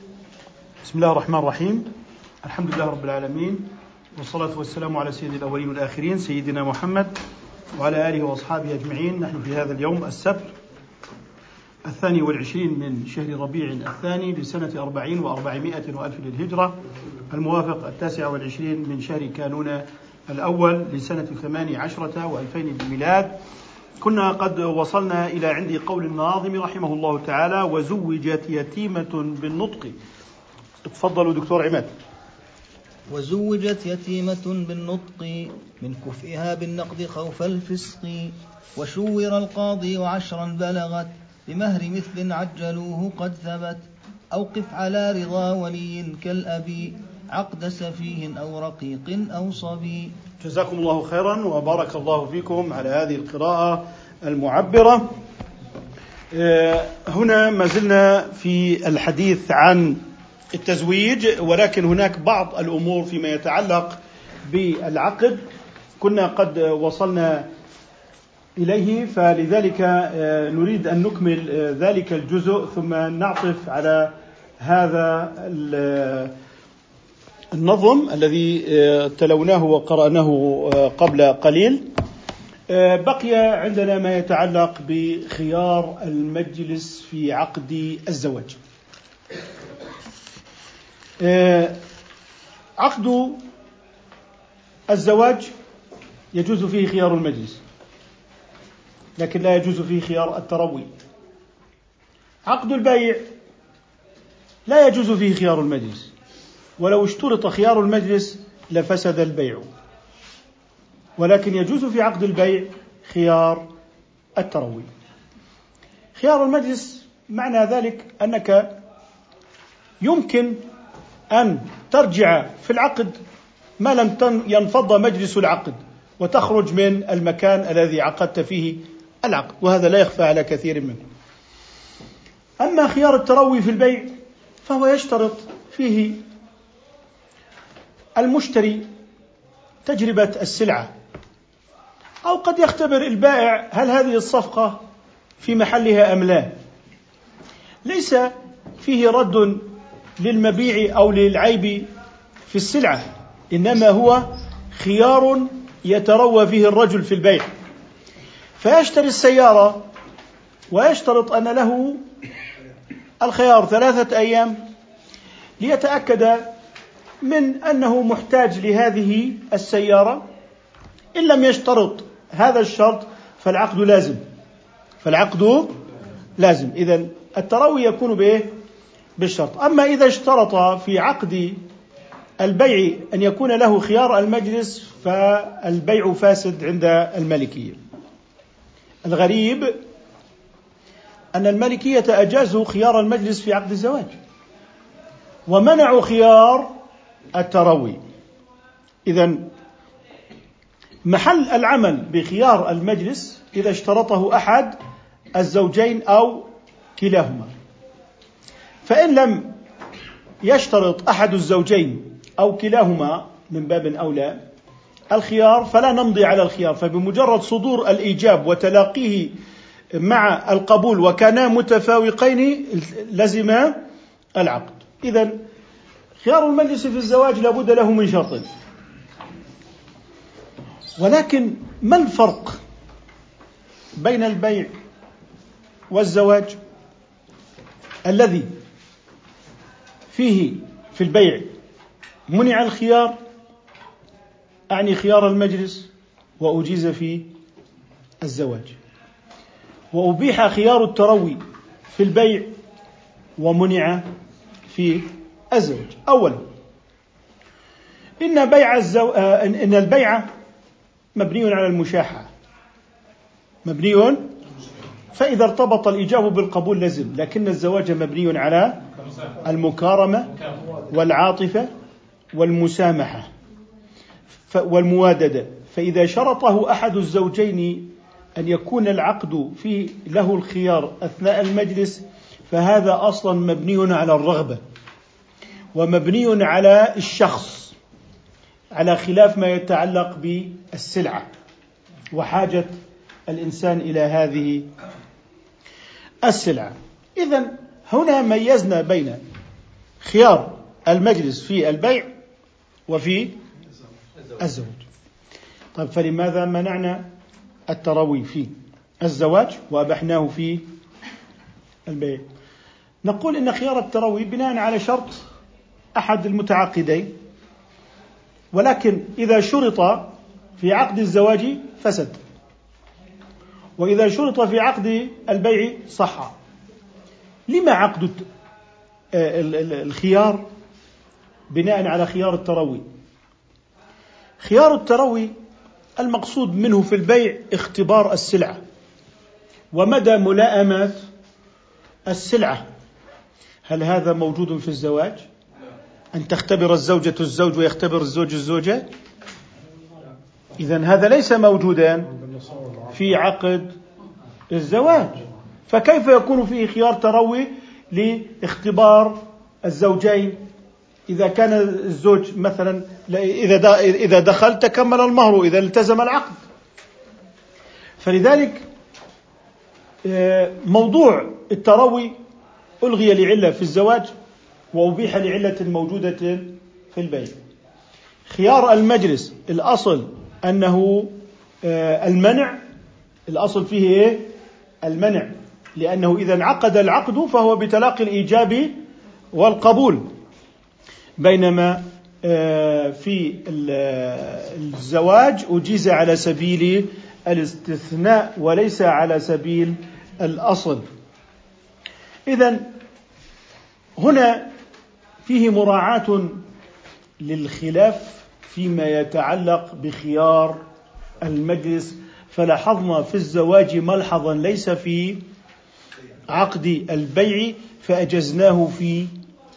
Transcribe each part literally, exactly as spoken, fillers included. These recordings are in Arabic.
بسم الله الرحمن الرحيم. الحمد لله رب العالمين، والصلاة والسلام على سيد الأولين والآخرين سيدنا محمد وعلى آله وأصحابه أجمعين. نحن في هذا اليوم السبت الثاني والعشرين من شهر ربيع الثاني لسنة أربعين وأربعمائة وألف للهجرة، الموافق التاسع والعشرين من شهر كانون الأول لسنة ثماني عشرة وألفين بالميلاد. كنا قد وصلنا إلى عند قول الناظم رحمه الله تعالى: وزوجت يتيمة بالنطق. تفضلوا دكتور عماد. وزوجت يتيمة بالنطق من كفئها بالنقد خوف الفسق، وشور القاضي وعشرا بلغت بمهر مثل عجلوه قد ثبت، أوقف على رضا ولي كالأبي عقد سفيه أو رقيق أو صبي. جزاكم الله خيرا وبارك الله فيكم على هذه القراءة المعبرة. هنا ما زلنا في الحديث عن التزويج، ولكن هناك بعض الأمور فيما يتعلق بالعقد كنا قد وصلنا إليه، فلذلك نريد أن نكمل ذلك الجزء ثم نعطف على هذا النظم الذي تلوناه وقرأناه قبل قليل. بقي عندنا ما يتعلق بخيار المجلس في عقد الزواج. عقد الزواج يجوز فيه خيار المجلس، لكن لا يجوز فيه خيار التروي. عقد البيع لا يجوز فيه خيار المجلس، ولو اشترط خيار المجلس لفسد البيع، ولكن يجوز في عقد البيع خيار التروي. خيار المجلس معنى ذلك أنك يمكن أن ترجع في العقد ما لم ينفض مجلس العقد وتخرج من المكان الذي عقدت فيه العقد، وهذا لا يخفى على كثير منكم. أما خيار التروي في البيع فهو يشترط فيه المشتري تجربة السلعة، أو قد يختبر البائع هل هذه الصفقة في محلها أم لا. ليس فيه رد للمبيع أو للعيب في السلعة، إنما هو خيار يتروى فيه الرجل في البيع، فيشتري السيارة ويشترط أن له الخيار ثلاثة أيام ليتأكد من أنه محتاج لهذه السيارة. إن لم يشترط هذا الشرط فالعقد لازم فالعقد لازم إذن التروي يكون به بالشرط. أما إذا اشترط في عقد البيع أن يكون له خيار المجلس فالبيع فاسد عند المالكية. الغريب أن المالكية أجازوا خيار المجلس في عقد الزواج ومنعوا خيار التروي. إذن محل العمل بخيار المجلس إذا اشترطه أحد الزوجين أو كلاهما، فإن لم يشترط أحد الزوجين أو كلاهما من باب أولى الخيار فلا نمضي على الخيار، فبمجرد صدور الإيجاب وتلاقيه مع القبول وكانا متفاوقين لزم العقد. إذن خيار المجلس في الزواج لابد له من شرط. ولكن ما الفرق بين البيع والزواج الذي فيه في البيع منع الخيار، أعني خيار المجلس، وأجيز في الزواج، وأبيح خيار التروي في البيع ومنع في الزواج؟ أولا، إن بيع الزو... إن البيع مبني على المشاحة، مبني، فإذا ارتبط الإيجاب بالقبول لزم، لكن الزواج مبني على المكارمة والعاطفة والمسامحة والمواددة، فإذا شرطه أحد الزوجين أن يكون العقد فيه له الخيار أثناء المجلس فهذا أصلا مبني على الرغبة ومبني على الشخص، على خلاف ما يتعلق بالسلعة وحاجة الإنسان إلى هذه السلعة. إذن هنا ميزنا بين خيار المجلس في البيع وفي الزواج. طيب فلماذا منعنا التروي في الزواج وأبحناه في البيع؟ نقول إن خيار التروي بناء على شرط أحد المتعاقدين، ولكن إذا شرط في عقد الزواج فسد، وإذا شرط في عقد البيع صح. لما عقد الخيار بناء على خيار التروي؟ خيار التروي المقصود منه في البيع اختبار السلعة ومدى ملائمة السلعة. هل هذا موجود في الزواج؟ أن تختبر الزوجة الزوج ويختبر الزوج الزوجة؟ إذن هذا ليس موجودا في عقد الزواج، فكيف يكون فيه خيار تروي لاختبار الزوجين؟ إذا كان الزوج مثلا إذا دخل تكمل المهر، إذا التزم العقد. فلذلك موضوع التروي ألغي لعلة في الزواج وأبيح لعلة موجودة في البيع. خيار المجلس الأصل أنه المنع، الأصل فيه إيه؟ المنع، لأنه إذا انعقد العقد فهو بتلاقي الإيجاب والقبول، بينما في الزواج أجيز على سبيل الاستثناء وليس على سبيل الأصل. إذن هنا فيه مراعاة للخلاف فيما يتعلق بخيار المجلس، فلاحظنا في الزواج ملحظا ليس في عقد البيع فأجزناه في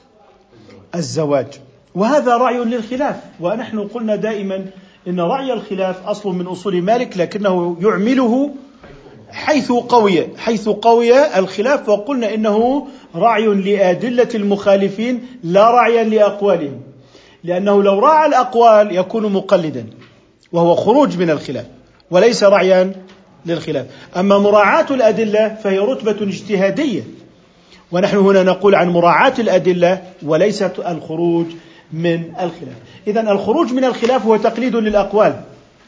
الزواج، وهذا رعي للخلاف. ونحن قلنا دائما إن رعي الخلاف أصل من أصول مالك، لكنه يعمله حيث قوي حيث قوي الخلاف، وقلنا إنه رعي لأدلة المخالفين لا رعيا لأقوالهم، لأنه لو راعى الأقوال يكون مقلدا وهو خروج من الخلاف وليس رعيا للخلاف. أما مراعاة الأدلة فهي رتبة اجتهادية، ونحن هنا نقول عن مراعاة الأدلة وليست الخروج من الخلاف. إذن الخروج من الخلاف هو تقليد للأقوال،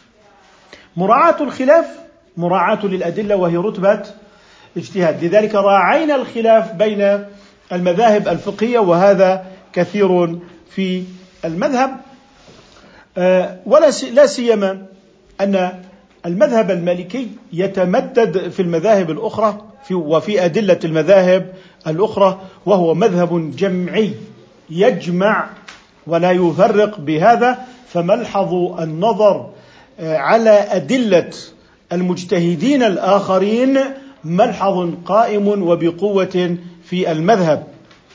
مراعاة الخلاف مراعاة للأدلة وهي رتبة اجتهاد. لذلك راعينا الخلاف بين المذاهب الفقهية، وهذا كثير في المذهب، ولا لا سيما أن المذهب المالكي يتمدد في المذاهب الأخرى وفي أدلة المذاهب الأخرى، وهو مذهب جمعي يجمع ولا يفرق بهذا. فملحظ النظر على أدلة المجتهدين الآخرين ملحظ قائم وبقوة في المذهب.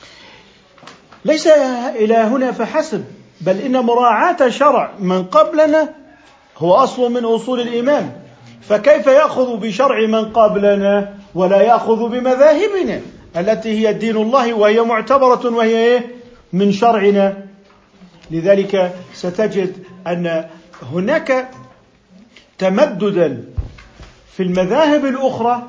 ليس إلى هنا فحسب، بل إن مراعاة شرع من قبلنا هو أصل من أصول الإيمان، فكيف يأخذ بشرع من قبلنا ولا يأخذ بمذاهبنا التي هي دين الله وهي معتبرة وهي من شرعنا؟ لذلك ستجد أن هناك تمددا في المذاهب الأخرى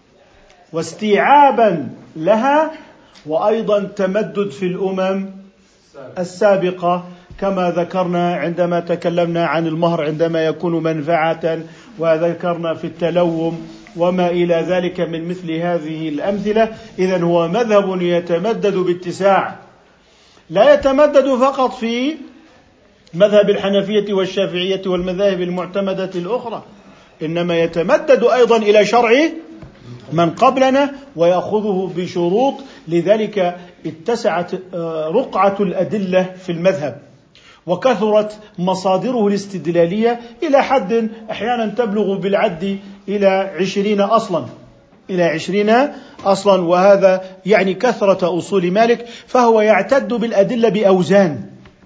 واستيعابا لها، وأيضا تمدد في الأمم السابقة، كما ذكرنا عندما تكلمنا عن المهر عندما يكون منفعة، وذكرنا في التلوم وما إلى ذلك من مثل هذه الأمثلة. إذن هو مذهب يتمدد باتساع، لا يتمدد فقط في مذهب الحنفية والشافعية والمذاهب المعتمدة الأخرى، إنما يتمدد أيضا إلى شرع من قبلنا ويأخذه بشروط. لذلك اتسعت رقعة الأدلة في المذهب، وكثرت مصادره الاستدلالية إلى حد أحيانا تبلغ بالعد إلى عشرين أصلا إلى عشرين أصلا وهذا يعني كثرة أصول مالك، فهو يعتد بالأدلة بأوزان.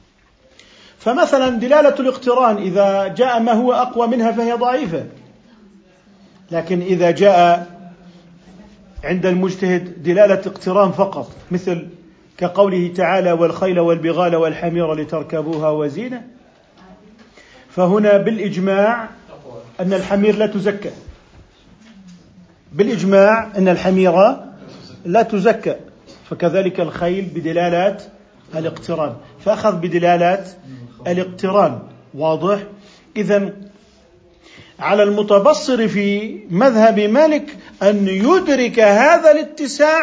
فمثلا دلالة الاقتران إذا جاء ما هو أقوى منها فهي ضعيفة، لكن إذا جاء عند المجتهد دلالة اقتران فقط، مثل كقوله تعالى والخيل والبغال والحمير لتركبوها وزينة، فهنا بالإجماع أن الحمير لا تزكى، بالإجماع أن الحمير لا تزكى، فكذلك الخيل بدلالة الاقتران، فأخذ بدلالات الاقتران. واضح؟ إذن على المتبصر في مذهب مالك أن يدرك هذا الاتساع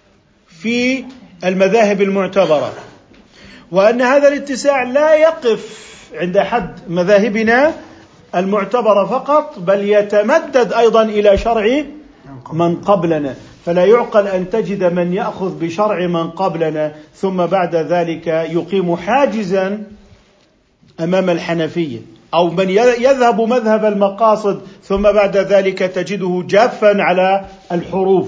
في المذاهب المعتبرة، وأن هذا الاتساع لا يقف عند حد مذاهبنا المعتبرة فقط، بل يتمدد أيضا إلى شرع من قبلنا. فلا يعقل أن تجد من يأخذ بشرع من قبلنا ثم بعد ذلك يقيم حاجزا أمام الحنفية، أو من يذهب مذهب المقاصد ثم بعد ذلك تجده جافا على الحروف.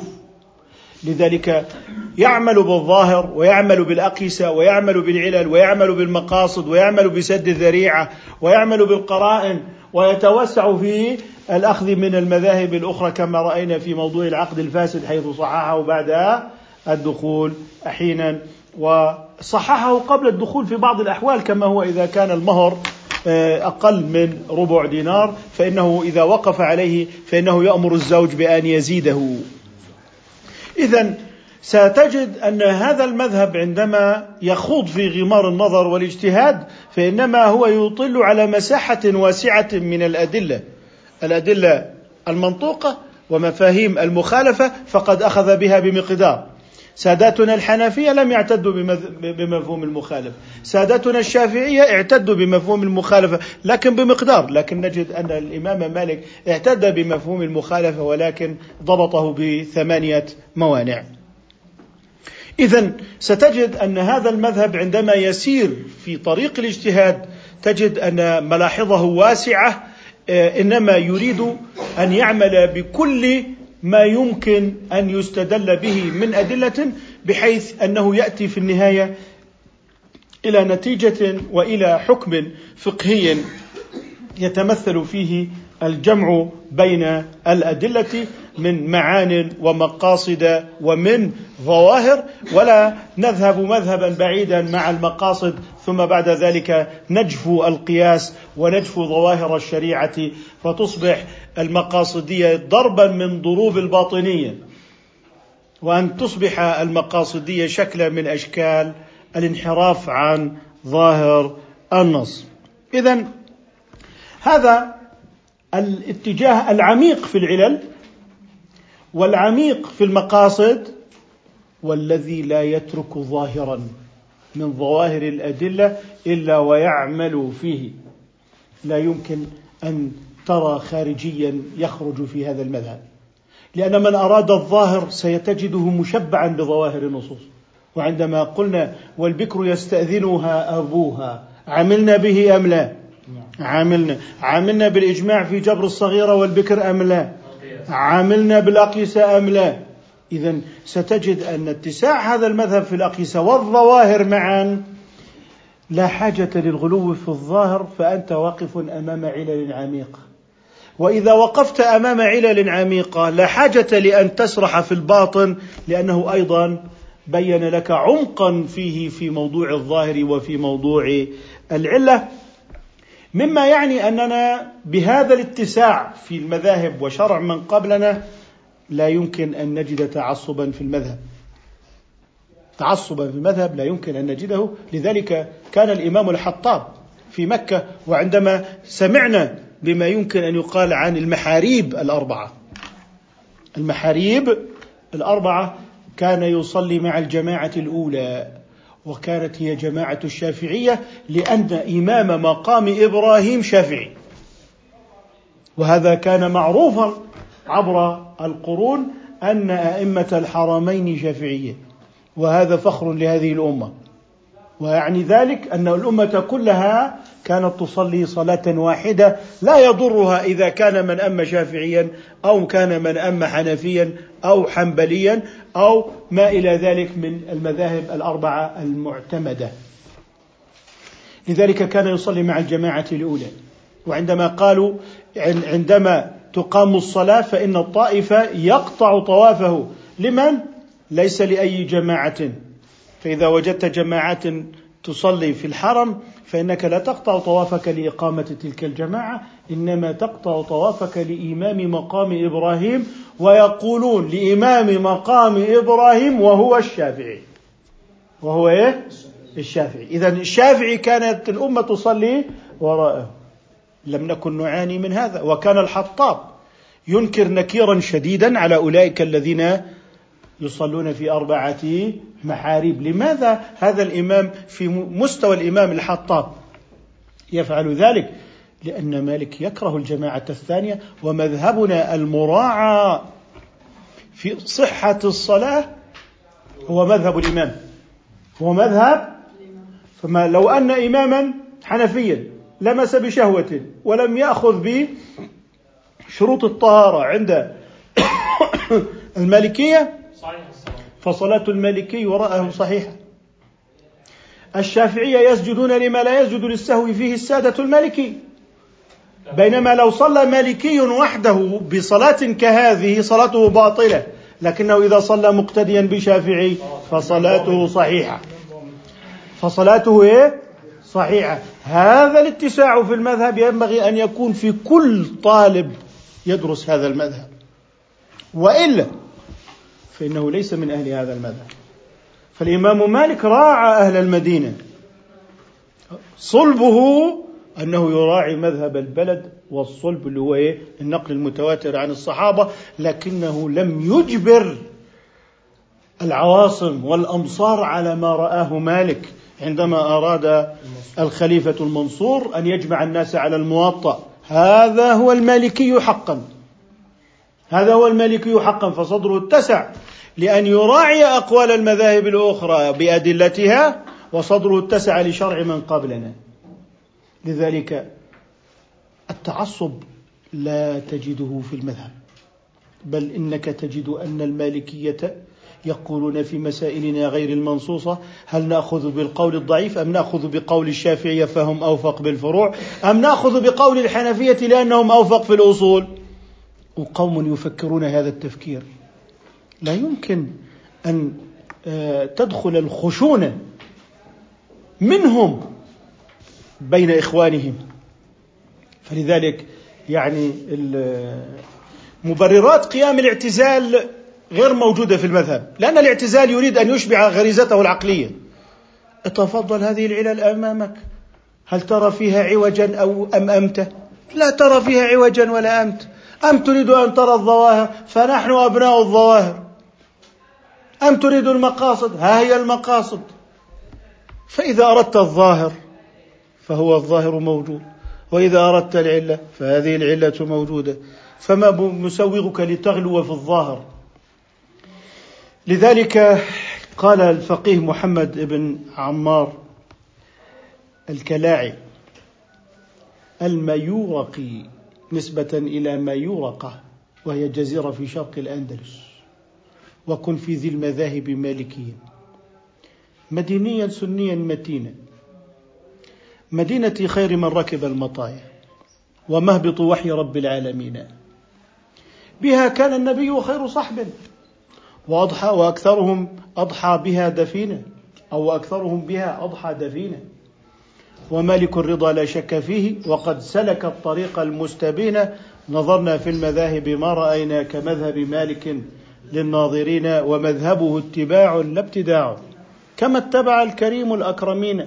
لذلك يعمل بالظاهر ويعمل بالأقيسة ويعمل بالعلل ويعمل بالمقاصد ويعمل بسد الذريعة ويعمل بالقرائن، ويتوسع في الأخذ من المذاهب الأخرى كما رأينا في موضوع العقد الفاسد حيث صححه بعد الدخول أحيانا، وصححه قبل الدخول في بعض الأحوال، كما هو إذا كان المهر أقل من ربع دينار فإنه إذا وقف عليه فإنه يأمر الزوج بأن يزيده. إذن ستجد أن هذا المذهب عندما يخوض في غمار النظر والاجتهاد فإنما هو يطل على مساحة واسعة من الأدلة الأدلة المنطوقة ومفاهيم المخالفة، فقد أخذ بها بمقدار. ساداتنا الحنفية لم يعتدوا بمفهوم المخالفة، ساداتنا الشافعية اعتدوا بمفهوم المخالفة لكن بمقدار، لكن نجد أن الإمام مالك اعتد بمفهوم المخالفة ولكن ضبطه بثمانية موانع. إذن ستجد أن هذا المذهب عندما يسير في طريق الاجتهاد تجد أن ملاحظه واسعة، إنما يريد أن يعمل بكل ما يمكن أن يستدل به من أدلة، بحيث أنه يأتي في النهاية إلى نتيجة وإلى حكم فقهي يتمثل فيه الجمع بين الأدلة من معان ومقاصد ومن ظواهر، ولا نذهب مذهبا بعيدا مع المقاصد ثم بعد ذلك نجفو القياس ونجفو ظواهر الشريعة فتصبح المقاصدية ضربا من ضروب الباطنية، وأن تصبح المقاصدية شكلا من أشكال الانحراف عن ظاهر النص. إذن هذا الاتجاه العميق في العلل والعميق في المقاصد، والذي لا يترك ظاهرا من ظواهر الأدلة إلا ويعمل فيه. لا يمكن أن ترى خارجيا يخرج في هذا المذهب، لأن من أراد الظاهر سيتجده مشبعا بظواهر النصوص. وعندما قلنا والبكر يستأذنها أبوها عملنا به أم لا؟ عملنا عملنا بالإجماع في جبر الصغيرة والبكر أم لا؟ عملنا بالأقيسة أم لا؟ إذن ستجد أن اتساع هذا المذهب في الأقيسة والظواهر معا لا حاجة للغلو في الظاهر، فأنت واقف أمام علل عميقة. وإذا وقفت أمام علل عميقة لا حاجة لأن تسرح في الباطن، لأنه أيضا بين لك عمقا فيه في موضوع الظاهر وفي موضوع العلة، مما يعني أننا بهذا الاتساع في المذاهب وشرع من قبلنا لا يمكن أن نجد تعصبا في المذهب. تعصبا في المذهب لا يمكن أن نجده. لذلك كان الإمام الحطاب في مكة، وعندما سمعنا بما يمكن أن يقال عن المحاريب الأربعة المحاريب الأربعة كان يصلي مع الجماعة الأولى، وكانت هي جماعة الشافعية، لأن إمام مقام إبراهيم شافعي، وهذا كان معروفا عبر القرون أن أئمة الحرمين شافعية، وهذا فخر لهذه الأمة. ويعني ذلك أن الأمة كلها كانت تصلي صلاة واحدة لا يضرها إذا كان من أم شافعيا أو كان من أم حنفيا أو حنبليا أو ما إلى ذلك من المذاهب الأربعة المعتمدة. لذلك كان يصلي مع الجماعة الأولى. وعندما قالوا عندما تقام الصلاة فإن الطائف يقطع طوافه لمن؟ ليس لأي جماعة. فإذا وجدت جماعات تصلي في الحرم فإنك لا تقطع طوافك لإقامة تلك الجماعة، إنما تقطع طوافك لإمام مقام إبراهيم، ويقولون لإمام مقام إبراهيم وهو الشافعي. وهو إيه؟ الشافعي. إذن الشافعي كانت الأمة تصلي وراءه، لم نكن نعاني من هذا. وكان الحطاب ينكر نكيرا شديدا على أولئك الذين يصلون في أربعة محاريب. لماذا هذا الإمام في مستوى الإمام الحطاب يفعل ذلك؟ لأن مالك يكره الجماعة الثانية، ومذهبنا المراعى في صحة الصلاة هو مذهب الإمام، هو مذهب. فما لو أن إماما حنفيا لمس بشهوة ولم يأخذ بشروط الطهارة عند المالكية فصلاة المالكي وراءه صحيحة. الشافعية يسجدون لما لا يسجد للسهو فيه السادة المالكي، بينما لو صلى مالكي وحده بصلاة كهذه صلاته باطلة، لكنه إذا صلى مقتديا بشافعي فصلاته صحيحة، فصلاته إيه؟ صحيحة. هذا الاتساع في المذهب ينبغي أن يكون في كل طالب يدرس هذا المذهب، وإلا فإنه ليس من أهل هذا المذهب. فالإمام مالك راعى أهل المدينة، صلبه أنه يراعي مذهب البلد، والصلب اللي هو إيه؟ النقل المتواتر عن الصحابة، لكنه لم يجبر العواصم والأمصار على ما رآه مالك عندما أراد الخليفة المنصور أن يجمع الناس على الموطأ. هذا هو المالكي حقا، هذا هو المالكي حقا، فصدره اتسع لأن يراعي أقوال المذاهب الأخرى بأدلتها، وصدره اتسع لشرع من قبلنا. لذلك التعصب لا تجده في المذهب، بل إنك تجد أن المالكية يقولون في مسائلنا غير المنصوصة: هل نأخذ بالقول الضعيف أم نأخذ بقول الشافعية فهم أوفق بالفروع، أم نأخذ بقول الحنفية لأنهم أوفق في الأصول؟ وقوم يفكرون هذا التفكير. لا يمكن أن تدخل الخشونة منهم بين إخوانهم. فلذلك يعني مبررات قيام الاعتزال غير موجودة في المذهب، لأن الاعتزال يريد أن يشبع غريزته العقلية. اتفضل هذه العلل أمامك، هل ترى فيها عوجا أو أم أمته؟ لا ترى فيها عوجا ولا أمت. أم تريد أن ترى الظواهر؟ فنحن أبناء الظواهر. أم تريد المقاصد؟ ها هي المقاصد. فإذا أردت الظاهر فهو الظاهر موجود، وإذا أردت العلة فهذه العلة موجودة، فما مسوغك لتغلو في الظاهر؟ لذلك قال الفقيه محمد بن عمار الكلاعي: الميورقي نسبة إلى ميورقة، وهي جزيرة في شرق الأندلس، وكن في ذي المذاهب مالكيا، مدينيا سنيا متينا، مدينة خير من ركب المطايا، ومهبط وحي رب العالمين، بها كان النبي خير صحب، وأضحى وأكثرهم أضحى بها دفينا، أو أكثرهم بها أضحى دفينا، ومالك الرضا لا شك فيه، وقد سلك الطريق المستبين، نظرنا في المذاهب ما رأينا كمذهب مالك للناظرين، ومذهبه اتباع لا ابتداع، كما اتبع الكريم الأكرمين،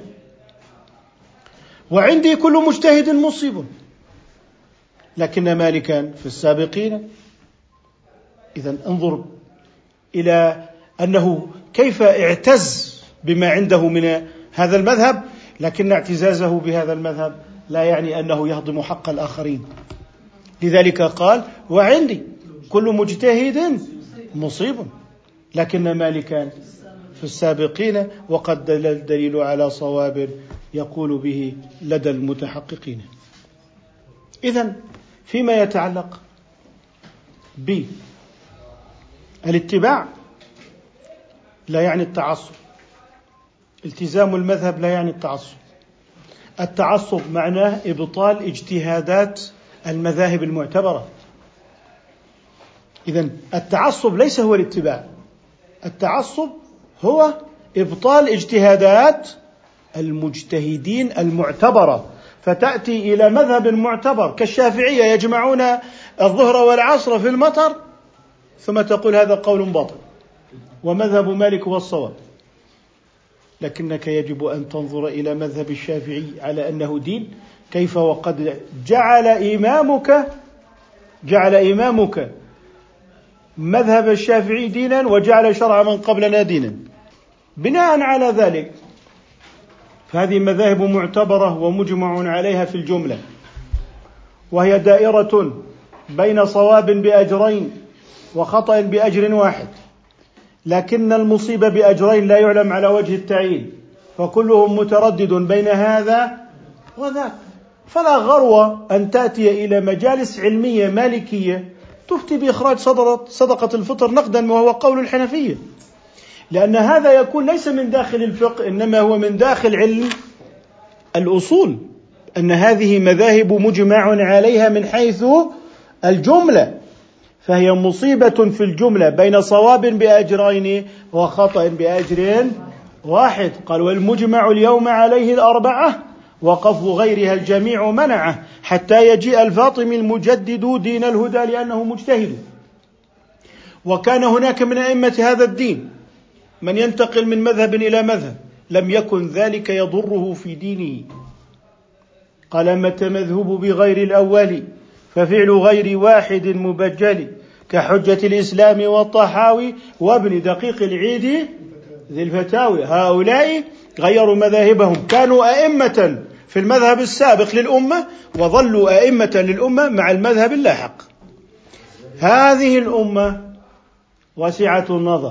وعندي كل مجتهد مصيب، لكن مالكا في السابقين. إذن انظر إلى أنه كيف اعتز بما عنده من هذا المذهب، لكن اعتزازه بهذا المذهب لا يعني أنه يهضم حق الآخرين. لذلك قال: وعندي كل مجتهد مصيب، لكن مالكا في السابقين، وقد دل الدليل على صواب يقول به لدى المتحققين. إذن فيما يتعلق بالاتباع لا يعني التعصب، التزام المذهب لا يعني التعصب. التعصب معناه إبطال اجتهادات المذاهب المعتبرة. إذن التعصب ليس هو الاتباع، التعصب هو إبطال اجتهادات المجتهدين المعتبرة، فتأتي إلى مذهب معتبر كالشافعية يجمعون الظهر والعصر في المطر، ثم تقول هذا قول باطل، ومذهب مالك هو الصواب. لكنك يجب أن تنظر إلى مذهب الشافعي على أنه دين، كيف وقد جعل إمامك جعل إمامك مذهب الشافعي دينا وجعل شرع من قبلنا دينا. بناء على ذلك فهذه مذاهب معتبرة ومجمع عليها في الجملة، وهي دائرة بين صواب بأجرين وخطأ بأجر واحد، لكن المصيبة بأجرين لا يعلم على وجه التعيين، فكلهم متردد بين هذا وذاك. فلا غرو أن تأتي إلى مجالس علمية مالكية تفتي بإخراج صدقة الفطر نقدا، وهو قول الحنفية، لأن هذا يكون ليس من داخل الفقه إنما هو من داخل علم الأصول، أن هذه مذاهب مجمع عليها من حيث الجملة، فهي مصيبة في الجملة بين صواب بأجرين وخطأ بأجر واحد. قال والمجمع اليوم عليه الأربعة وقف غيرها الجميع منعه حتى يجيء الفاطمي المجدد دين الهدى لأنه مجتهد. وكان هناك من أئمة هذا الدين من ينتقل من مذهب إلى مذهب لم يكن ذلك يضره في دينه. قال أما التمذهب بغير الأول ففعل غير واحد مبجل كحجة الإسلام والطحاوي وابن دقيق العيد ذي الفتاوي. هؤلاء غيروا مذاهبهم، كانوا أئمة في المذهب السابق للأمة وظلوا أئمة للأمة مع المذهب اللاحق. هذه الأمة واسعة النظر،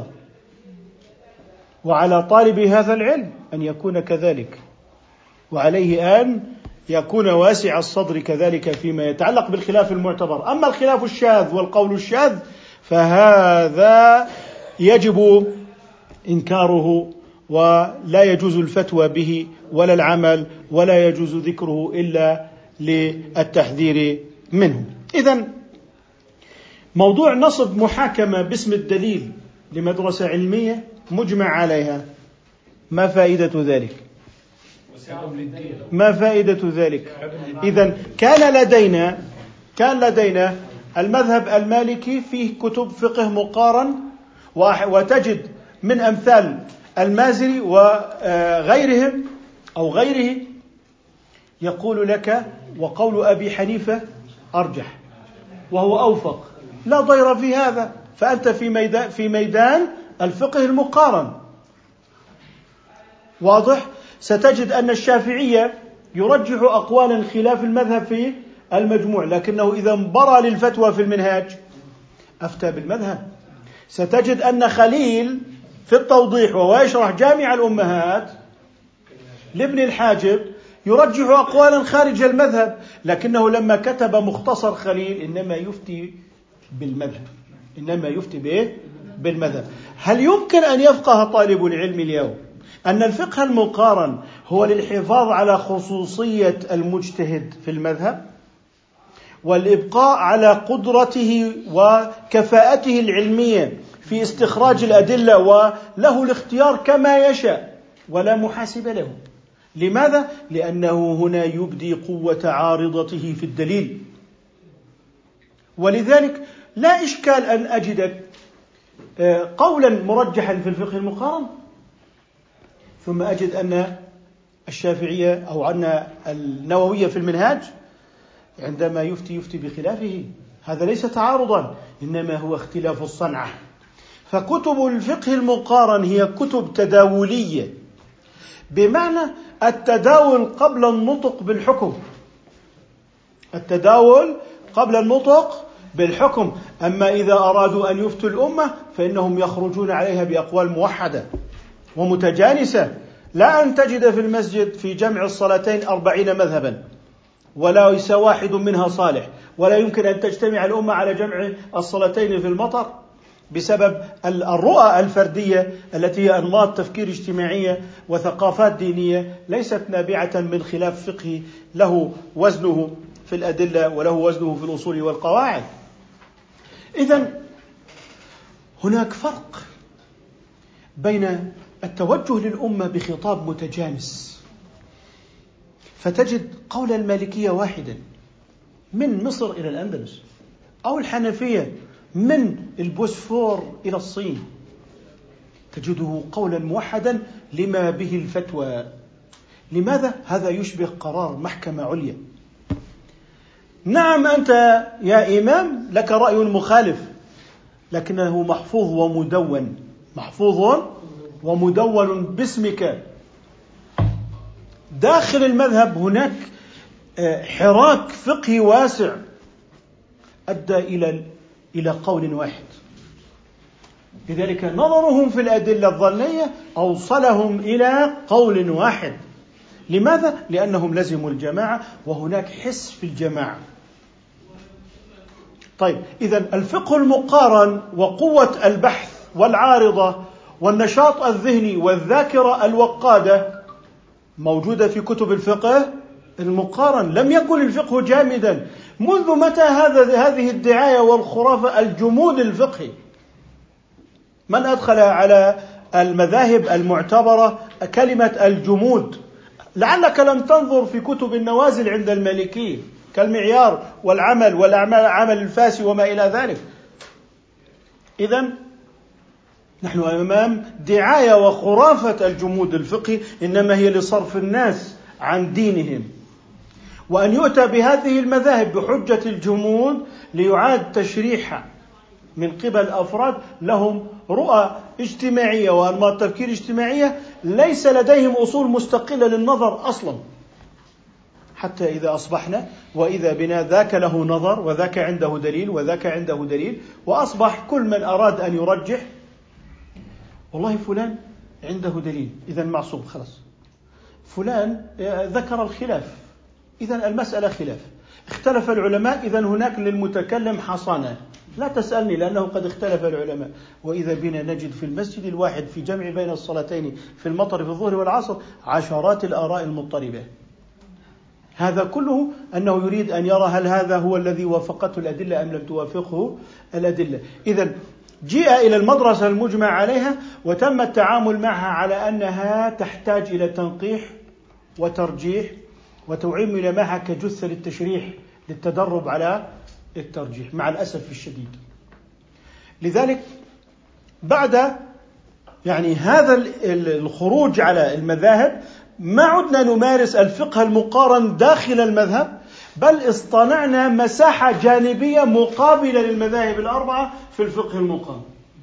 وعلى طالب هذا العلم أن يكون كذلك، وعليه أن يكون واسع الصدر كذلك فيما يتعلق بالخلاف المعتبر. أما الخلاف الشاذ والقول الشاذ فهذا يجب إنكاره ولا يجوز الفتوى به ولا العمل، ولا يجوز ذكره إلا للتحذير منه. إذن موضوع نصب محاكمة باسم الدليل لمدرسة علمية مجمع عليها، ما فائدة ذلك؟ ما فائدة ذلك؟ إذن كان لدينا كان لدينا المذهب المالكي فيه كتب فقه مقارن، وتجد من أمثال المازري وغيرهم أو غيره يقول لك وقول أبي حنيفة أرجح وهو أوفق، لا ضير في هذا، فأنت في ميدان في ميدان الفقه المقارن. واضح؟ ستجد أن الشافعية يرجح أقوالا خلاف المذهب في المجموع، لكنه إذا انبرى للفتوى في المنهاج أفتى بالمذهب. ستجد أن خليل في التوضيح وهو يشرح جامع الأمهات لابن الحاجب يرجح أقوالا خارج المذهب، لكنه لما كتب مختصر خليل إنما يفتي بالمذهب إنما يفتي به بالمذهب. هل يمكن أن يفقه طالب العلم اليوم أن الفقه المقارن هو للحفاظ على خصوصية المجتهد في المذهب والإبقاء على قدرته وكفاءته العلمية في استخراج الأدلة وله الاختيار كما يشاء ولا محاسب له؟ لماذا؟ لأنه هنا يبدي قوة عارضته في الدليل. ولذلك لا إشكال أن أجد قولا مرجحا في الفقه المقارن ثم أجد أن الشافعية أو أن النووية في المنهاج عندما يفتي يفتي بخلافه. هذا ليس تعارضا، إنما هو اختلاف الصنعة. فكتب الفقه المقارن هي كتب تداولية، بمعنى التداول قبل النطق بالحكم التداول قبل النطق بالحكم. أما إذا أرادوا أن يفتوا الأمة فإنهم يخرجون عليها بأقوال موحدة ومتجانسة. لا أن تجد في المسجد في جمع الصلاتين أربعين مذهبا ولا ليس واحد منها صالح، ولا يمكن أن تجتمع الأمة على جمع الصلاتين في المطر بسبب الرؤى الفردية التي هي أنماط تفكير اجتماعية وثقافات دينية ليست نابعة من خلاف فقهي له وزنه في الأدلة وله وزنه في الأصول والقواعد. إذن هناك فرق بين التوجه للأمة بخطاب متجانس، فتجد قول المالكية واحدا من مصر إلى الأندلس، أو الحنفية من البوسفور إلى الصين، تجده قولا موحدا لما به الفتوى. لماذا؟ هذا يشبه قرار محكمة عليا. نعم أنت يا إمام لك رأي مخالف، لكنه محفوظ ومدون، محفوظ ومدون باسمك. داخل المذهب هناك حراك فقهي واسع أدى إلى إلى قول واحد. لذلك نظرهم في الأدلة الظنية أوصلهم إلى قول واحد. لماذا؟ لأنهم لزموا الجماعة، وهناك حس في الجماعة. طيب، إذن الفقه المقارن وقوة البحث والعارضة والنشاط الذهني والذاكرة الوقادة موجودة في كتب الفقه المقارن. لم يكن الفقه جامدا. منذ متى هذا هذه الدعاية والخرافة الجمود الفقهي؟ من أدخل على المذاهب المعتبرة كلمة الجمود؟ لعلك لم تنظر في كتب النوازل عند المالكية كالمعيار والعمل والأعمال عمل الفاسي وما إلى ذلك. إذن نحن أمام دعاية وخرافة الجمود الفقهي، إنما هي لصرف الناس عن دينهم، وأن يؤتى بهذه المذاهب بحجة الجمود ليعاد تشريحها من قبل أفراد لهم رؤى اجتماعية وأنماط تفكير اجتماعية ليس لديهم أصول مستقلة للنظر أصلا. حتى إذا أصبحنا وإذا بنا ذاك له نظر وذاك عنده دليل وذاك عنده دليل، وأصبح كل من أراد أن يرجح والله فلان عنده دليل إذن معصوم، خلاص. فلان ذكر الخلاف إذن المسألة خلاف. اختلف العلماء إذن هناك للمتكلم حصانة، لا تسألني لأنه قد اختلف العلماء. وإذا بنا نجد في المسجد الواحد في جمع بين الصلاتين في المطر في الظهر والعصر عشرات الآراء المضطربة. هذا كله أنه يريد أن يرى هل هذا هو الذي وافقته الأدلة أم لم توافقه الأدلة. إذن جيء إلى المدرسة المجمع عليها وتم التعامل معها على أنها تحتاج إلى تنقيح وترجيح وتعمل معها كجثة للتشريح للتدرب على الترجيح، مع الأسف الشديد. لذلك بعد يعني هذا الخروج على المذاهب ما عدنا نمارس الفقه المقارن داخل المذهب، بل اصطنعنا مساحة جانبية مقابلة للمذاهب الأربعة في الفقه المقارن.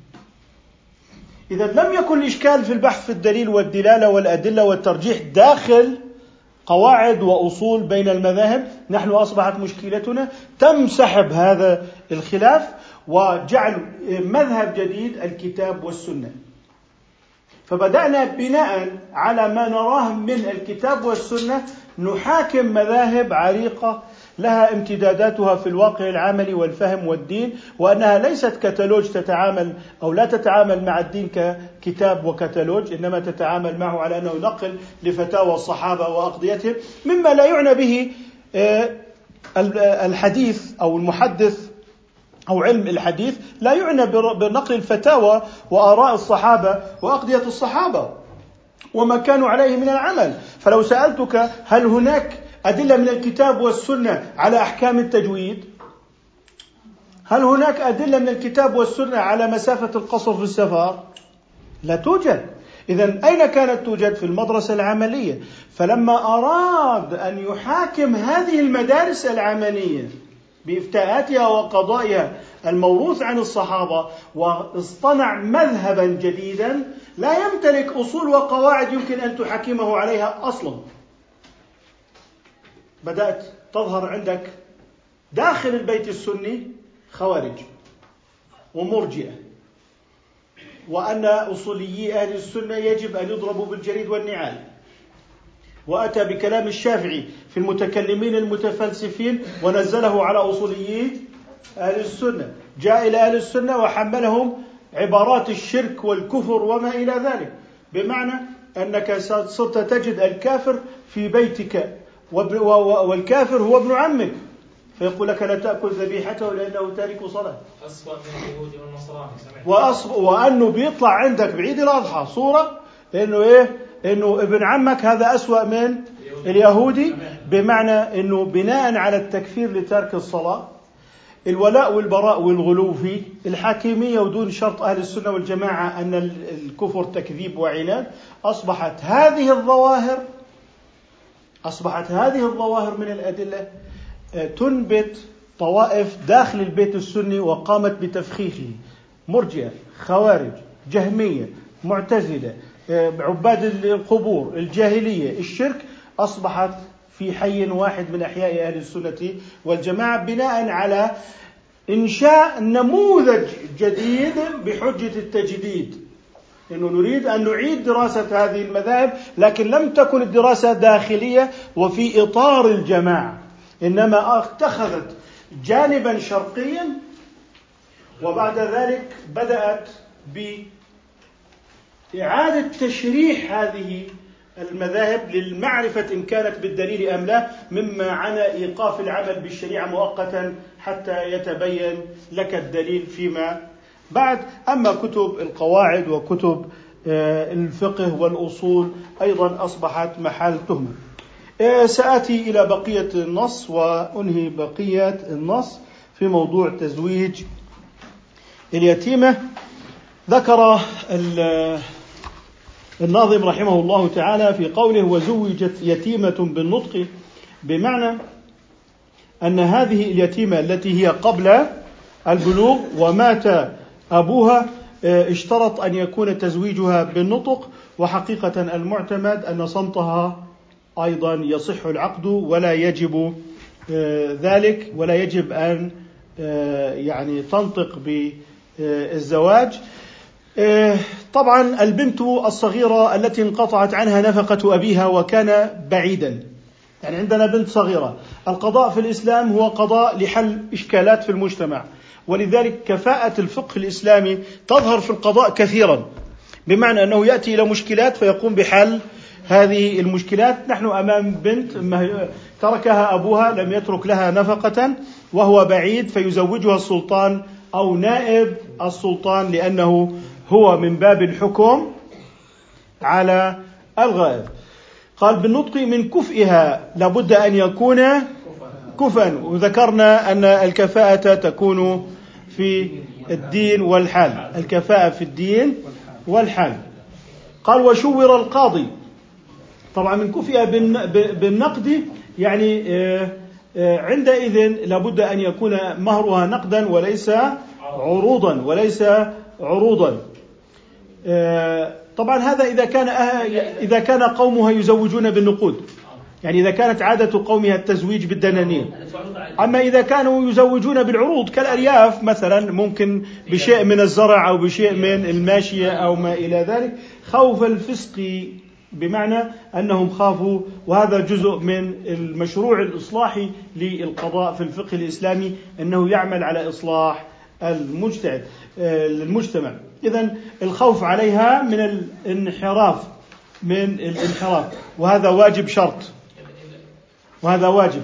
إذا لم يكن الإشكال في البحث في الدليل والدلالة والأدلة والترجيح داخل قواعد وأصول بين المذاهب، نحن أصبحت مشكلتنا تم سحب هذا الخلاف وجعل مذهب جديد الكتاب والسنة. فبدأنا بناء على ما نراه من الكتاب والسنة نحاكم مذاهب عريقة لها امتداداتها في الواقع العملي والفهم والدين، وأنها ليست كتالوج تتعامل أو لا تتعامل مع الدين ككتاب وكتالوج، إنما تتعامل معه على أنه نقل لفتاوى الصحابة وأقضيتهم، مما لا يعنى به الحديث أو المحدث أو علم الحديث لا يعنى بنقل الفتاوى وآراء الصحابة وأقضية الصحابة وما كانوا عليه من العمل. فلو سألتك هل هناك أدلة من الكتاب والسنة على أحكام التجويد؟ هل هناك أدلة من الكتاب والسنة على مسافة القصر في السفر؟ لا توجد. إذن أين كانت توجد؟ في المدرسة العملية. فلما أراد أن يحاكم هذه المدارس العملية بإفتاءاتها وقضائها الموروث عن الصحابة واصطنع مذهبا جديدا لا يمتلك أصول وقواعد يمكن أن تحكمه عليها أصلا، بدأت تظهر عندك داخل البيت السني خوارج ومرجئة، وأن أصوليي أهل السنة يجب أن يضربوا بالجريد والنعال. وأتى بكلام الشافعي في المتكلمين المتفلسفين ونزله على أصوليي أهل السنة. جاء إلى أهل السنة وحملهم عبارات الشرك والكفر وما إلى ذلك، بمعنى أنك صرت تجد الكافر في بيتك والكافر هو ابن عمك، فيقول لك لا تأكل ذبيحته لأنه تارك صلاة. أسوأ من اليهود والنصراني. وأصب... وأنه بيطلع عندك بعيد الأضحى صورة إنه إيه؟ إنه ابن عمك هذا أسوأ من اليهودي، بمعنى إنه بناء على التكفير لترك الصلاة الولاء والبراء والغلو في الحاكمية ودون شرط أهل السنة والجماعة أن الكفر تكذيب وعناد، أصبحت هذه الظواهر أصبحت هذه الظواهر من الأدلة تنبت طوائف داخل البيت السني وقامت بتفخيخه. مرجئة، خوارج، جهمية، معتزلة، عباد القبور، الجاهلية، الشرك، أصبحت في حي واحد من أحياء أهل السنة والجماعة بناء على إنشاء نموذج جديد بحجة التجديد، إنه نريد أن نعيد دراسة هذه المذاهب، لكن لم تكن الدراسة داخلية وفي إطار الجماعة، إنما اتخذت جانبا شرقيا، وبعد ذلك بدأت بإعادة تشريح هذه المذاهب للمعرفة إن كانت بالدليل أم لا، مما عنى إيقاف العمل بالشريعة مؤقتا حتى يتبين لك الدليل فيما بعد. أما كتب القواعد وكتب الفقه والأصول أيضا أصبحت محل تهمة. سآتي إلى بقية النص وأنهي بقية النص في موضوع تزويج اليتيمة. ذكر الناظم رحمه الله تعالى في قوله وزوجت يتيمة بالنطق، بمعنى أن هذه اليتيمة التي هي قبل البلوغ ومات أبوها اشترط أن يكون تزويجها بالنطق، وحقيقة المعتمد أن صمتها أيضا يصح العقد ولا يجب ذلك، ولا يجب أن يعني تنطق بالزواج. طبعا البنت الصغيرة التي انقطعت عنها نفقة أبيها وكان بعيدا، يعني عندنا بنت صغيرة، القضاء في الإسلام هو قضاء لحل إشكالات في المجتمع، ولذلك كفاءة الفقه الإسلامي تظهر في القضاء كثيرا، بمعنى أنه يأتي إلى مشكلات فيقوم بحل هذه المشكلات. نحن أمام بنت تركها أبوها، لم يترك لها نفقة وهو بعيد، فيزوجها السلطان أو نائب السلطان، لأنه هو من باب الحكم على الغائب. قال بالنطق من كفئها، لابد أن يكون كفا، وذكرنا أن الكفاءة تكون في الدين والحال، الكفاءة في الدين والحال. قال وشور القاضي، طبعا من كفئ بالنقد، يعني عندئذ لابد أن يكون مهرها نقدا وليس عروضا وليس عروضا. طبعا هذا إذا كان إذا كان قومها يزوجون بالنقود، يعني إذا كانت عادة قومها التزويج بالدنانير. أما إذا كانوا يزوجون بالعروض كالأرياف مثلا، ممكن بشيء من الزرع أو بشيء من الماشية أو ما إلى ذلك، خوف الفسق، بمعنى أنهم خافوا، وهذا جزء من المشروع الإصلاحي للقضاء في الفقه الإسلامي، أنه يعمل على إصلاح المجتمع. المجتمع إذن الخوف عليها من الانحراف من الانحراف وهذا واجب شرط، وهذا واجب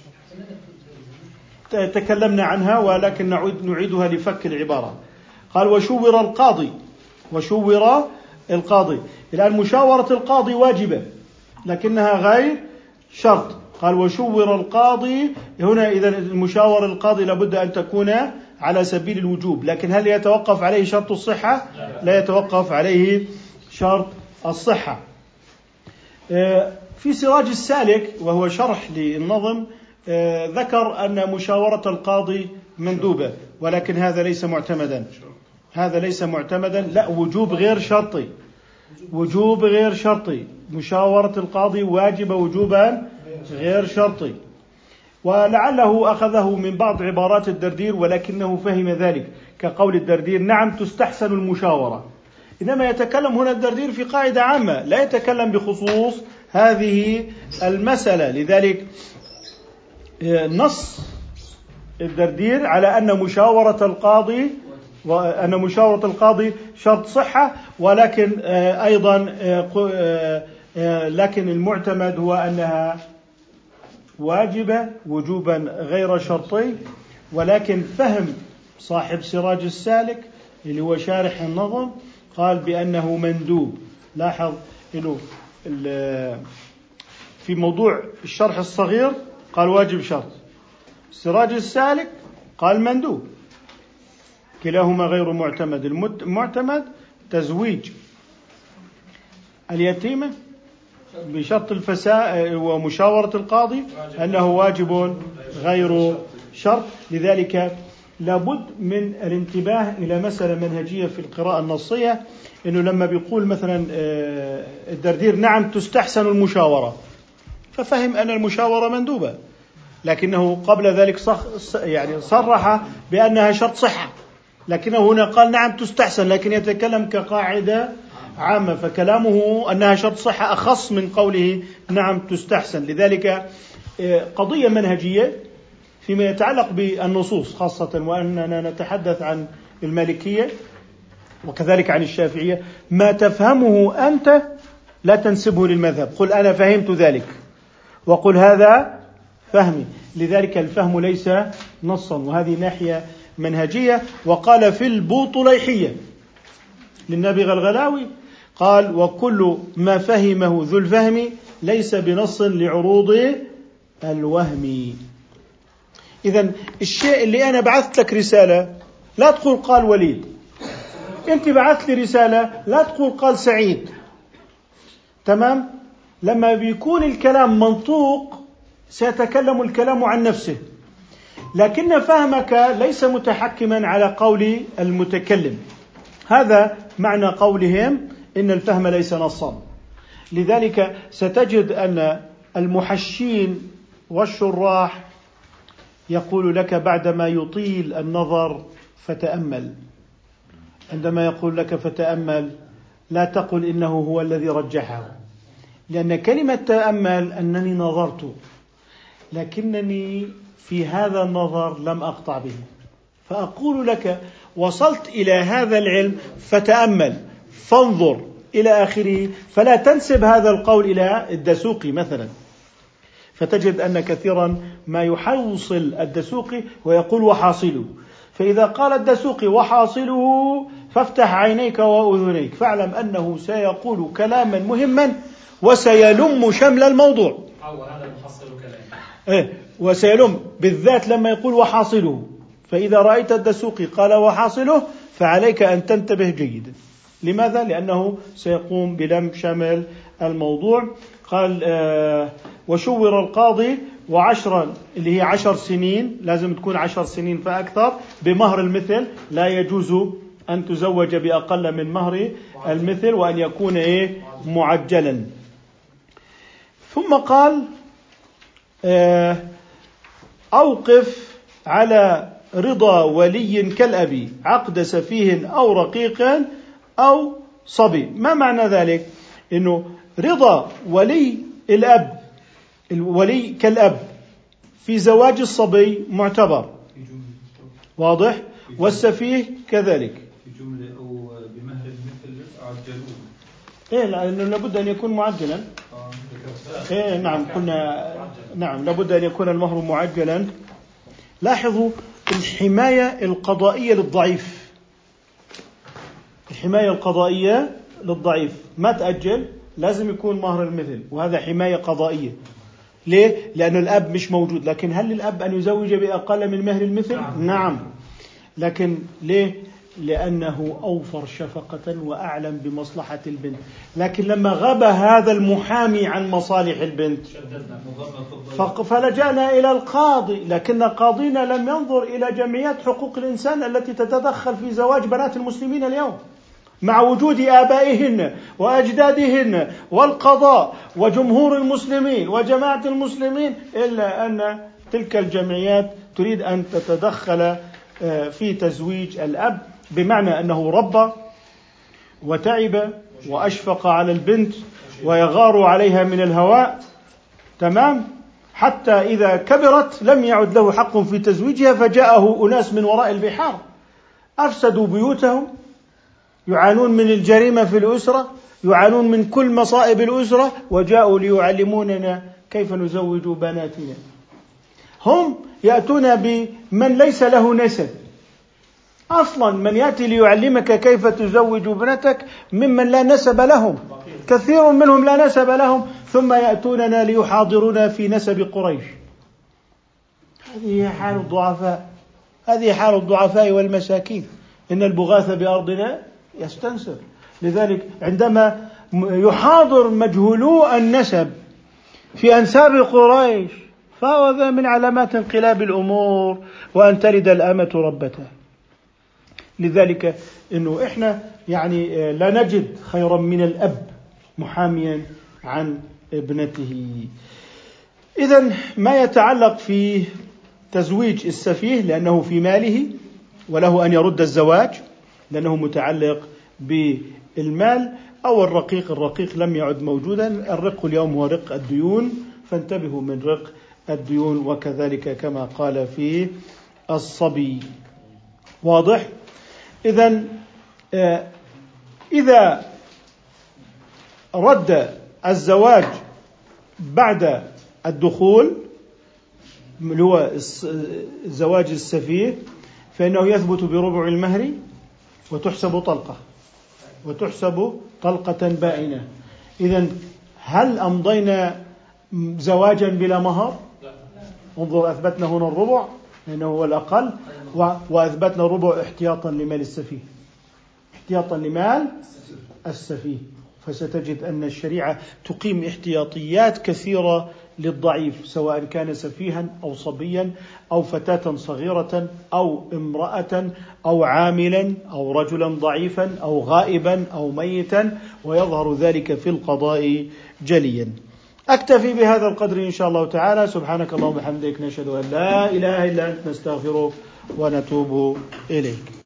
تكلمنا عنها، ولكن نعيد نعيدها لفك العبارة. قال وشور القاضي، وشور القاضي، الآن مشاورة القاضي واجبة لكنها غير شرط. قال وشور القاضي، هنا إذا المشاور القاضي لابد أن تكون على سبيل الوجوب، لكن هل يتوقف عليه شرط الصحة؟ لا يتوقف عليه شرط الصحة. في سراج السالك وهو شرح للنظم ذكر أن مشاورة القاضي مندوبة، ولكن هذا ليس معتمدا، هذا ليس معتمدا، لا، وجوب غير شرطي، وجوب غير شرطي، مشاورة القاضي واجبة وجوبا غير شرطي. ولعله أخذه من بعض عبارات الدردير، ولكنه فهم ذلك، كقول الدردير نعم تستحسن المشاورة، إنما يتكلم هنا الدردير في قاعدة عامة، لا يتكلم بخصوص هذه المسألة. لذلك نص الدردير على أن مشاورة القاضي وأن مشاورة القاضي شرط صحة، ولكن أيضا لكن المعتمد هو أنها واجبة وجوبا غير شرطي. ولكن فهم صاحب سراج السالك اللي هو شارح النظم قال بأنه مندوب. لاحظ إنه في موضوع الشرح الصغير قال واجب شرط، سراج السالك قال مندوب، كلاهما غير معتمد. المعتمد تزويج اليتيمة بشرط الفساء ومشاورة القاضي أنه واجب غير شرط. لذلك لابد من الانتباه إلى مسألة منهجية في القراءة النصية، إنه لما بيقول مثلا الدردير نعم تستحسن المشاورة، ففهم أن المشاورة مندوبة، لكنه قبل ذلك صح يعني صرح بأنها شرط صحة، لكنه هنا قال نعم تستحسن، لكن يتكلم كقاعدة عامة، فكلامه أنها شرط صحة أخص من قوله نعم تستحسن. لذلك قضية منهجية فيما يتعلق بالنصوص خاصة، وأننا نتحدث عن المالكية وكذلك عن الشافعية، ما تفهمه أنت لا تنسبه للمذهب، قل أنا فهمت ذلك وقل هذا فهمي. لذلك الفهم ليس نصا، وهذه ناحية منهجية. وقال في البوطليحية للنابغة الغلاوي قال وكل ما فهمه ذو الفهم ليس بنص لعروض الوهم. إذن الشيء اللي أنا بعثت لك رسالة لا تقول قال وليد، أنت بعثت لي رسالة لا تقول قال سعيد، تمام؟ لما بيكون الكلام منطوق سيتكلم الكلام عن نفسه، لكن فهمك ليس متحكما على قول المتكلم. هذا معنى قولهم إن الفهم ليس نصا. لذلك ستجد أن المحشين والشراح يقول لك بعدما يطيل النظر فتأمل، عندما يقول لك فتأمل لا تقل إنه هو الذي رجحه، لأن كلمة تأمل أنني نظرت لكنني في هذا النظر لم أقطع به، فأقول لك وصلت إلى هذا العلم فتأمل فانظر إلى آخره، فلا تنسب هذا القول إلى الدسوقي مثلا. فتجد أن كثيرا ما يحوصل الدسوقي ويقول وحاصله، فإذا قال الدسوقي وحاصله فافتح عينيك وأذنيك، فاعلم أنه سيقول كلاما مهما وسيلم شمل الموضوع. هذا محصل كلام. إيه وسيلم بالذات لما يقول وحاصله. فإذا رأيت الدسوقي قال وحاصله فعليك أن تنتبه جيدا. لماذا؟ لأنه سيقوم بلم شمل الموضوع. قال آه وشور القاضي وعشرا، اللي هي عشر سنين، لازم تكون عشر سنين فأكثر، بمهر المثل، لا يجوز أن تزوج بأقل من مهر المثل، وأن يكون إيه معجلا. ثم قال آه أوقف على رضا ولي كالأبي عقد سفيه أو رقيق أو صبي. ما معنى ذلك؟ إنه رضا ولي الأب، الولي كالأب في زواج الصبي معتبر، واضح؟ والسفيه كذلك. في جملة أو بمهر المثل عجلوه. إيه لأنه لابد أن يكون معجلا. إيه نعم قلنا نعم لابد أن يكون المهر معجلا. لاحظوا الحماية القضائية للضعيف، الحماية القضائية للضعيف ما تأجل، لازم يكون مهر المثل، وهذا حماية قضائية. ليه؟ لأن الأب مش موجود، لكن هل للأب أن يزوج بأقل من مهر المثل؟ نعم. لكن ليه؟ لأنه أوفر شفقة وأعلم بمصلحة البنت. لكن لما غاب هذا المحامي عن مصالح البنت فلجأنا إلى القاضي، لكن قاضينا لم ينظر إلى جمعيات حقوق الإنسان التي تتدخل في زواج بنات المسلمين اليوم مع وجود آبائهن وأجدادهن والقضاء وجمهور المسلمين وجماعة المسلمين، إلا أن تلك الجمعيات تريد أن تتدخل في تزويج الأب، بمعنى أنه ربى وتعب وأشفق على البنت ويغار عليها من الهواء، تمام، حتى إذا كبرت لم يعد له حق في تزويجها، فجاءه أناس من وراء البحار أفسدوا بيوتهم، يعانون من الجريمة في الأسرة، يعانون من كل مصائب الأسرة، وجاءوا ليعلموننا كيف نزوج بناتنا. هم يأتون بمن ليس له نسب أصلا، من يأتي ليعلمك كيف تزوج ابنتك ممن لا نسب لهم، كثير منهم لا نسب لهم، ثم يأتوننا ليحاضرنا في نسب قريش. هذه حال الضعفاء، هذه حال الضعفاء والمساكين، إن البغاث بأرضنا يستنسر. لذلك عندما يحاضر مجهولو النسب في أنساب قريش فهو من علامات انقلاب الأمور وأن تلد الأمة ربتها. لذلك إنه إحنا يعني لا نجد خيرا من الأب محاميا عن ابنته. إذن ما يتعلق في تزويج السفيه لأنه في ماله وله أن يرد الزواج لأنه متعلق بالمال، أو الرقيق، الرقيق لم يعد موجودا، الرق اليوم هو رق الديون، فانتبهوا من رق الديون، وكذلك كما قال في الصبي. واضح؟ إذن إذا رد الزواج بعد الدخول اللي هو زواج السفيه فإنه يثبت بربع المهر وتحسب طلقة وتحسب طلقة بائنة. إذن هل أمضينا زواجا بلا مهر؟ انظر، أثبتنا هنا الربع لأنه هو الأقل، وأثبتنا الربع احتياطا لمال السفيه، احتياطا لمال السفيه. فستجد أن الشريعة تقيم احتياطيات كثيرة للضعيف، سواء كان سفيها أو صبيا أو فتاة صغيرة أو امرأة أو عاملا أو رجلا ضعيفا أو غائبا أو ميتا، ويظهر ذلك في القضاء جليا. أكتفي بهذا القدر إن شاء الله تعالى. سبحانك اللهم وبحمدك، نشهد أن لا إله إلا أنت، نستغفرك ونتوب إليك.